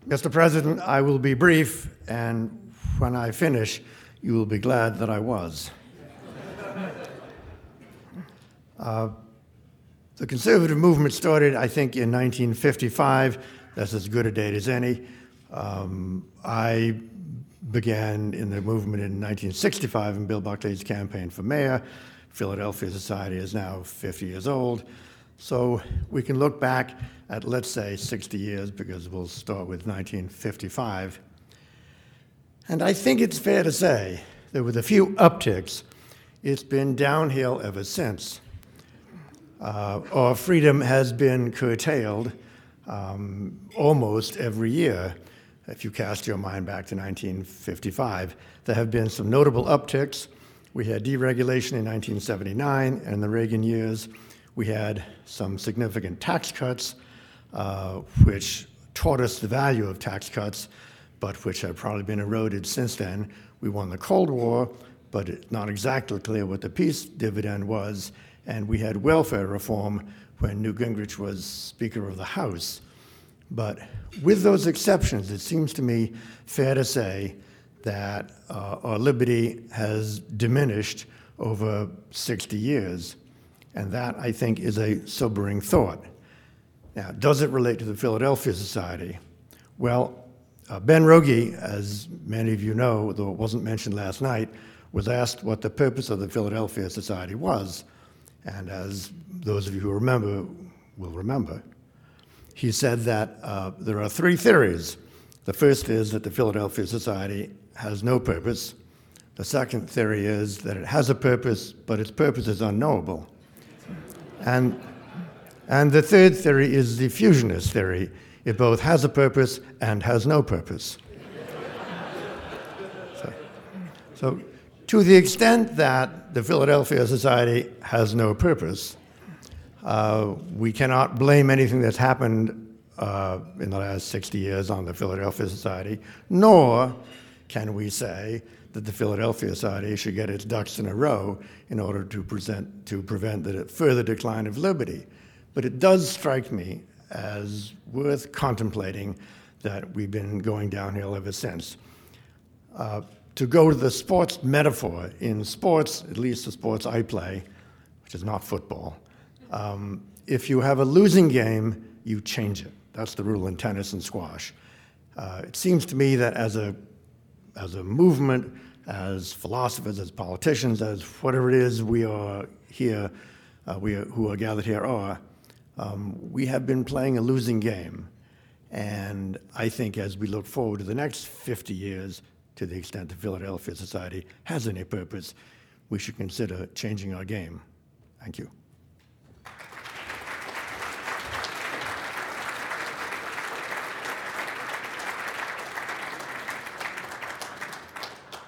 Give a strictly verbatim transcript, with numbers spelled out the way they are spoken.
Mister President, I will be brief, and when I finish, you will be glad that I was. Uh, the conservative movement started, I think, in nineteen fifty-five. That's as good a date as any. Um, I began in the movement in nineteen sixty-five in Bill Buckley's campaign for mayor. Philadelphia Society is now fifty years old. So we can look back at, let's say, sixty years, because we'll start with nineteen fifty-five. And I think it's fair to say that with a few upticks, it's been downhill ever since. Uh, our freedom has been curtailed um, almost every year. If you cast your mind back to nineteen fifty-five, there have been some notable upticks. We had deregulation in nineteen seventy-nine, and in the Reagan years, we had some significant tax cuts, uh, which taught us the value of tax cuts, but which have probably been eroded since then. We won the Cold War, but it's not exactly clear what the peace dividend was, and we had welfare reform when Newt Gingrich was Speaker of the House. But with those exceptions, it seems to me fair to say that uh, our liberty has diminished over sixty years. And that, I think, is a sobering thought. Now, does it relate to the Philadelphia Society? Well, uh, Ben Rogie, as many of you know, though it wasn't mentioned last night, was asked what the purpose of the Philadelphia Society was. And as those of you who remember will remember, he said that uh, there are three theories. The first is that the Philadelphia Society has no purpose. The second theory is that it has a purpose, but its purpose is unknowable. And, and the third theory is the fusionist theory. It both has a purpose and has no purpose. so, so to the extent that the Philadelphia Society has no purpose, uh, we cannot blame anything that's happened uh, in the last sixty years on the Philadelphia Society, nor can we say that the Philadelphia Society should get its ducks in a row in order to, present, to prevent the further decline of liberty. But it does strike me as worth contemplating that we've been going downhill ever since. Uh, to go to the sports metaphor, in sports, at least the sports I play, which is not football, um, if you have a losing game, you change it. That's the rule in tennis and squash. Uh, it seems to me that as a as a movement, as philosophers, as politicians, as whatever it is we are here, uh, we are, who are gathered here are, um, we have been playing a losing game. And I think as we look forward to the next fifty years, to the extent the Philadelphia Society has any purpose, we should consider changing our game. Thank you.